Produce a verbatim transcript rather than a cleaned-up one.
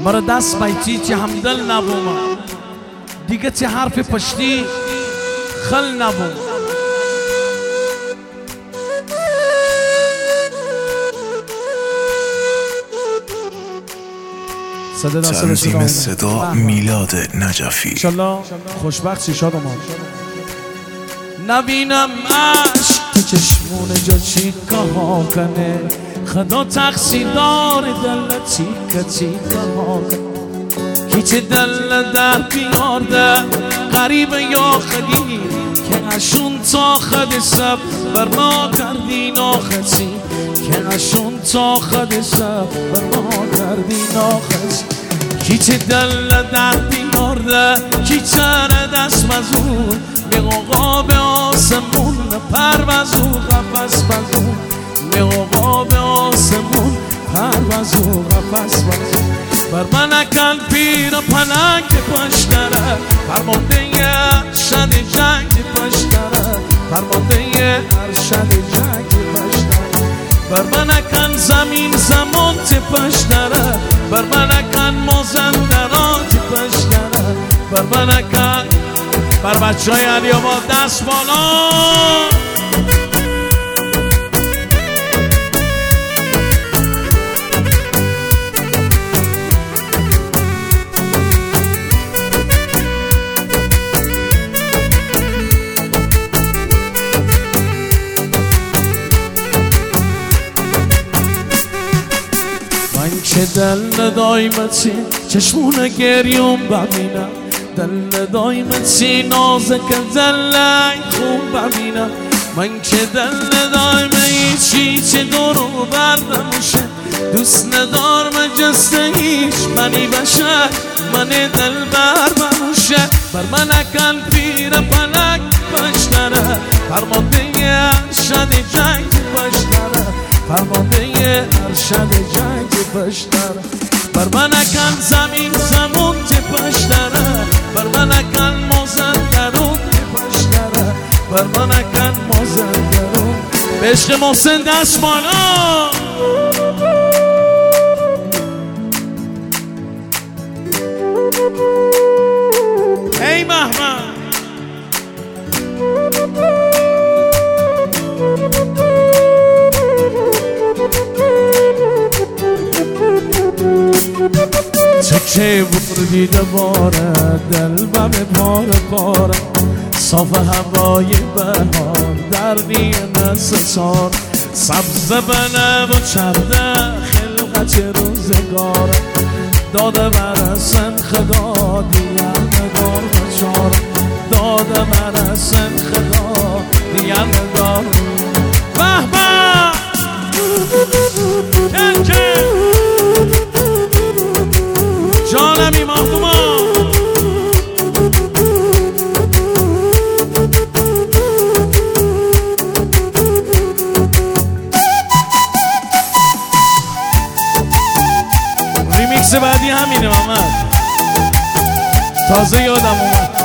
مرا دست بیتی چه همدل نبوم دیگه چه حرف پشتی خل نبوم. تنظیم صدا میلاد نجفی. انشالله خوشبخت شی شاد و ما نبینم عشق تو چشمون جا چیکه ها کنه خدا تقصیدار دل چیکه چیکه ها کنه هیچ دل در بیارده غریب یا خدی که اشون تا خد سب بر ما کردی ناخسی که اشون تا خد سب بر ما کردی ناخسی هیچ دل در بیارده کی چره دست مزون میغاقا به آسمون پروازو قفص بزون میغاقا به آسمون پروازو قفص بزون بر من اکن پیر پلنگ پشتره فرمانده ارشد جنگ پشتره فرمانده ارشد جنگ پشتره بر من اکن زمین زمان پشتره بر من اکن مازندران پشتره بر من اکن بر بچه های علی آباد دست بالا. من که دل دایمتی چشمون گریوم ببینم دل دایمتی نازک دل خوب ببینم من که دل دایمه چی چه دورو بردموشه دوست ندار مجسته هیچ منی بشه من دل بر بموشه بر من اکن پیر پلک پشتره فرمانده ارشد جنگ پشتره فرمانده ارشد جنگ پشتره بر من اکن زمین زمون پشتره بر من اکن مازندرون پشتره بر من اکن مازندرون به عشق محسن دست بالا. ای محمد چکه بردی دوباره دل بم پاره پاره صاف هوای بهار در نیمه سسار سبز بنه و چرده خلقت روزگار داده برسن خدا دیگر ندار بچار داده برسن خدا دیگر ندار به به تنکه جانمی مخدوما ریمیکس بعدی همینه محمد تازه یادم اومد